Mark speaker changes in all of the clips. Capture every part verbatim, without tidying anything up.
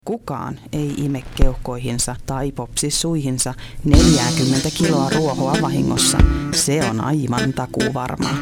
Speaker 1: Kukaan ei ime keuhkoihinsa tai popsi suihinsa neljäkymmentä kiloa ruohoa vahingossa. Se on aivan takuuvarmaa.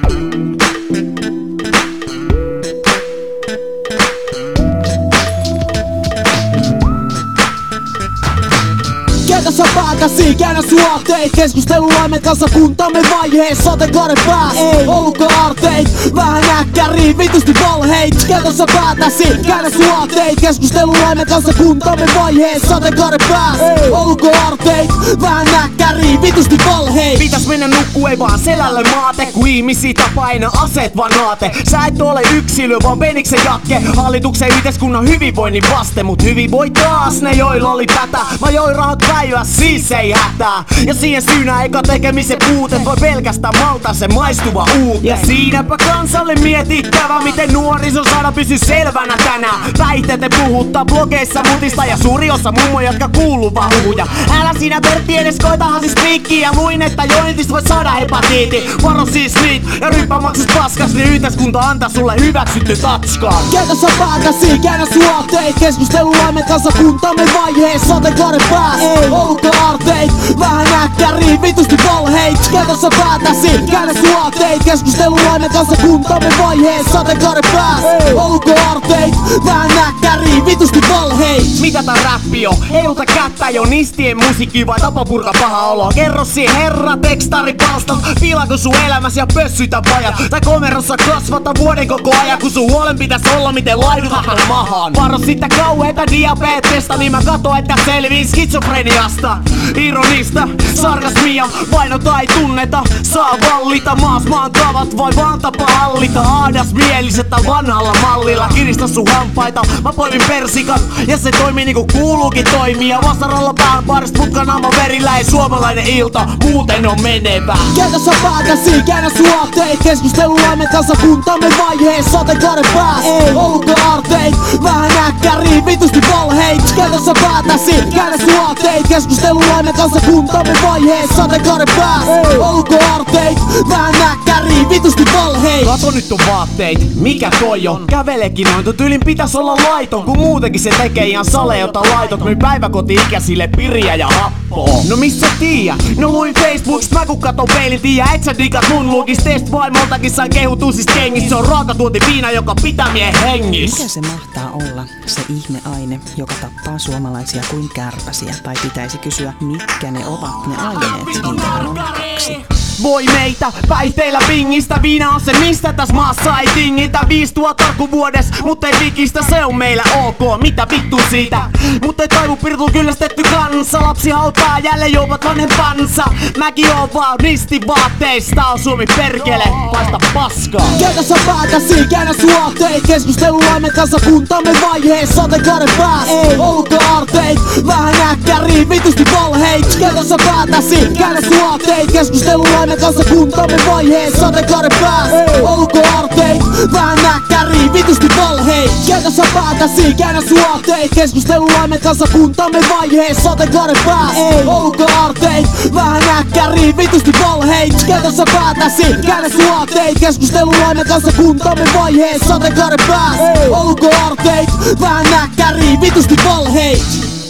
Speaker 2: Käytässä päätäsi, käännä sua teit. Keskustelulaimen kanssa kuntamme vaiheessa sateenkaaren pääs. Ei ollutko aarteit, vähän äkkäriin, vitusti valheit. Käytässä päätäsi, käännä sua teit. Keskustelulaimen kanssa kuntamme vaiheessa sateenkaaren pääs. Ei ollutko aarteit, vähän äkkäriin, vitusti valheit.
Speaker 3: Pitäis mennä nukkuu, ei vaan selälle maate. Ku ihmisiä paina aseet vaan naate. Sä et ole yksilö, vaan peniksen jakke. Hallituksen yhteiskunnan hyvinvoinnin vaste. Mut hyvinvoi taas ne, joilla oli tätä. Mä join rahat päivä, siis ei hätää. Ja siihen syynä eikä tekemisen puute. Voi pelkästään maltaa se maistuva uute. Ja siinäpä kansalle mietittävä, miten nuoriso saada pysy selvänä tänään. Päihteet puhuttaa blogeissa mutista. Ja suuri osa mummoja, jotka kuuluu vaan huhuja. Älä sinä Pertti edes koitahan siis piikkiä. Luin, että jointista voi saada hepatiitti. Varo siis niit ja ryppä maksis paskas. Niin yhteiskunta antaa sulle hyväksytty tatskaan.
Speaker 2: Käytässä päätäsi, käännä sua teit. Keskustelulaimen kanssa kuntamme vaiheessa sateenkaaren pääs. Ei ollutko aarteit, vähän äkkäriin, vitusti valheit. Käytässä päätäsi, käännä sua teit. Keskustelulaimen kanssa kuntamme vaiheessa sateenkaaren pääs. Ei ollutko aarteit, vähän äkkäriin, vitusti valheit.
Speaker 3: Mitä tää räppi on? Heiluta kättä jo, nistien musiikki vai tapapurka paha olo? Kerro siihen herra tekstari palstat. Piilaako sun elämäs ja pössytä vajat? Tai komerossa kasvata vuoden koko ajan, kun sun huolen pitäis olla miten laidutat ton mahaan. Varo sitä kauheeta diabetesta, niin mä kato että selviin skitsofreniasta. Ironista, sarkasmia, vaino tai tunneta. Saa vallita maas maan tavat, voi vaan tapa hallita. Aadas mielisettä vanhalla mallilla. Kiristä sun hampaita, mä poimin persikan. Ja se toimii niinku kuuluukin toimia. Vasaralla pään parist mutkanaama verillä. Ei suomalainen ilta, muuten on menevää.
Speaker 2: Käytässä päätäsi, käännä sua teit. Keskustelulaimen kanssa kuntamme vaiheessa sateenkaaren pääs. Ei ollutko aarteit, vähän äkkäriin, vitusti valheit. Käytässä päätäsi, käännä sua teit. Keskustelulaimen kanssa kuntamme vaiheessa sateenkaaren pääs. Ei ollutko aarteit, vähän äkkäriin, vitusti valheit.
Speaker 3: Kato nyt on vaatteet, mikä toi on? Kävelekin noin, tuon tyylin pitäis olla laiton. Kun muutenkin se tekee ihan sale, jota laitot. Myy päiväkoti-ikäisille piriä ja happoa. No missä tiiä? No luin Facebookista, mä kun katon peilin tiiä. Et sä digat mun luukis, teist vaimoltakin sain kehutua siis kengistä. Se on raakatuonti viina, joka pitää mien hengissä.
Speaker 1: Mikä se mahtaa olla, se ihmeaine, joka tappaa suomalaisia kuin kärpäsiä? Tai pitäisi kysyä, mitkä ne ovat ne aineet, niitähän on kaksi.
Speaker 3: Voi meitä päihteillä pingistä. Viina on se mistä täs maassa ei tingitä. Viisituhatta tarkku vuodes, mut ei vikistä. Se on meillä ok, mitä vittu siitä. Mut ei taivu pirtu kyllästetty kansa. Lapsi hautaa jälleen juovat vanhempansa. Mäkin oon vaan ristivaatteista. On Suomi perkele, paista paskaa.
Speaker 2: Käytässä päätäsi, käännä sua teit. Keskustelulaimen kanssa kuntamme vaiheessa sateenkaaren pääs. Ei ollutko aarteit, vähän äkkäriin, vitusti valheit. Käytässä päätäsi, käännä sua teit. Keskustelulaimen kanssa kuntamme vaiheessa sateenkaaren pääs. Ei ollutko aarteit, vähän äkkäriin, vitusti valheit. Käytässä päätäsi, käännä sua teit. Keskustelulaimen kanssa kuntamme vaiheessa sateenkaaren pääs. Ei ollutko aarteit, vähän äkkäriin, vitusti valheit. Käytässä päätäsi, käännä sua teit. Keskustelulaimen kanssa kuntamme vaiheessa sateenkaaren pääs. Ei ollutko aarteit, vähän äkkäriin, vitusti valheit.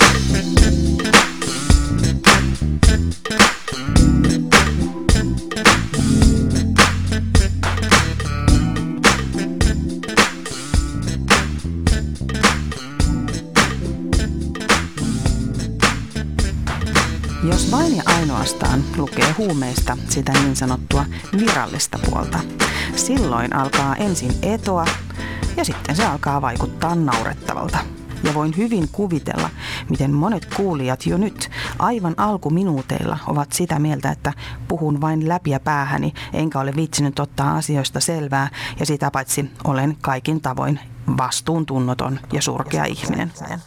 Speaker 1: Jos vain ja ainoastaan lukee huumeista sitä niin sanottua virallista puolta, silloin alkaa ensin etoa ja sitten se alkaa vaikuttaa naurettavalta. Ja voin hyvin kuvitella, miten monet kuulijat jo nyt aivan alkuminuuteilla ovat sitä mieltä, että puhun vain läpiä päähäni, enkä ole viitsinyt ottaa asioista selvää ja sitä paitsi olen kaikin tavoin vastuuntunnoton ja surkea ihminen.